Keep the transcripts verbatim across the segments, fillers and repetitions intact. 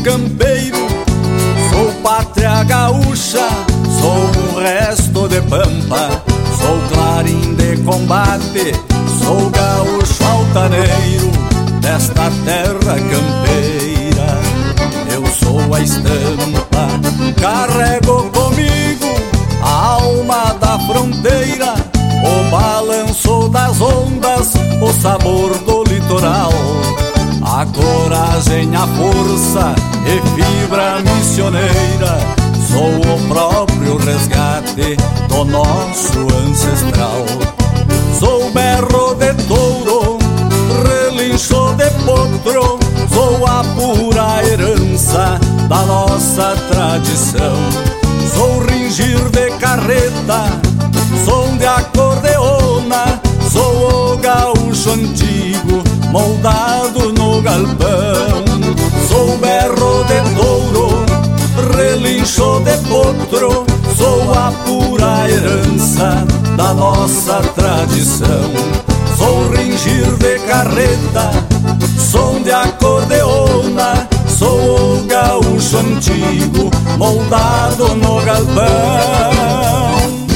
campeiro, sou pátria gaúcha, sou um resto de pampa, sou clarim de combate, sou gaúcho altaneiro desta terra campeira. Eu sou a estampa, carrego comigo a alma da fronteira, o balanço das ondas, o sabor do litoral, a coragem, a força e fibra missioneira. Sou o próprio resgate do nosso ancestral. Sou berro de touro, relincho de potro, sou a pura herança da nossa tradição. Sou ringir de carreta, som de acordeona, sou o gaúcho antigo, moldado no galpão. Sou berro de touro, relincho de potro, sou a pura herança da nossa tradição. Sou ringir de carreta, som de acordeona, sou o gaúcho antigo, moldado no galpão.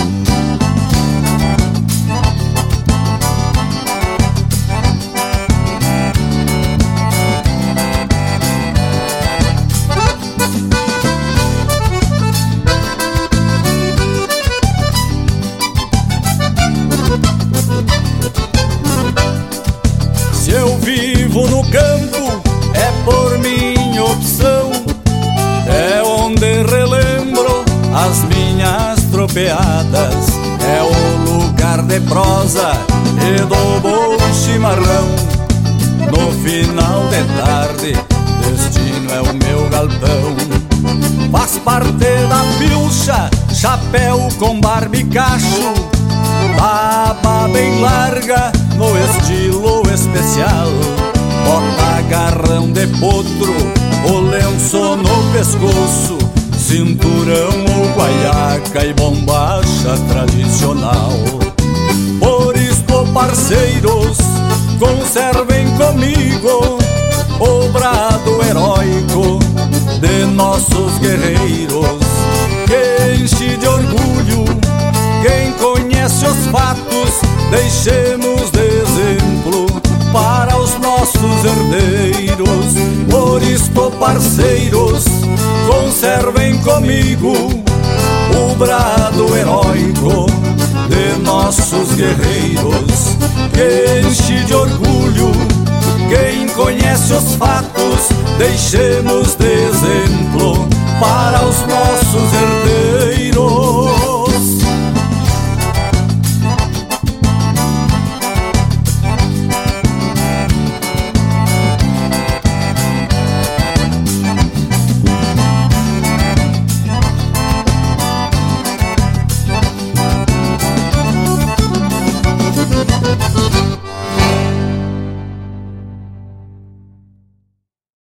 Vivo no campo, é por minha opção, é onde relembro as minhas tropeadas, é o lugar de prosa e do bom chimarrão. No final de tarde, destino é o meu galpão. Faz parte da pilcha, chapéu com barbicacho, barba bem larga no estilo especial, bota garrão de potro, o lenço no pescoço, cinturão ou guaiaca e bombacha tradicional. Por isto, parceiros, conservem comigo o brado heróico de nossos guerreiros, que enche de orgulho quem conhece os fatos. Deixemos de exemplo para os nossos herdeiros. Por isto, parceiros, conservem comigo o brado heróico de nossos guerreiros, que enche de orgulho quem conhece os fatos. Deixemos de exemplo